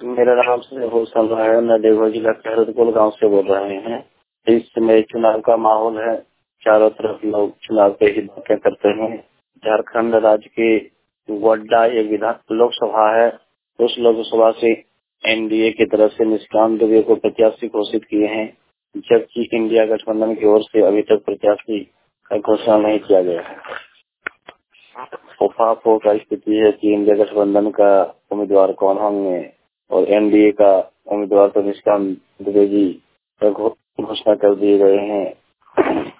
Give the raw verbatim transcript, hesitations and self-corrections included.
मेरा नाम से भूषण है। मैं देवघर जिला खैरतपुर गांव से बोल रहे हैं। इस समय चुनाव का माहौल है, चारों तरफ लोग चुनाव पे ही बातें करते हैं। झारखंड राज्य के गोड्डा एक विधान लोकसभा है, उस लोकसभा से एनडीए की तरफ से निष्काम दुबे को प्रत्याशी घोषित किए हैं, जबकि इंडिया गठबंधन की ओर से अभी तक प्रत्याशी का घोषणा नहीं किया गया है। उपापों का स्थिति है कि इंडिया गठबंधन का उम्मीदवार कौन होंगे और एनडीए का उम्मीदवार तो निष्काम दुबे जी घोषणा कर दिए गए हैं।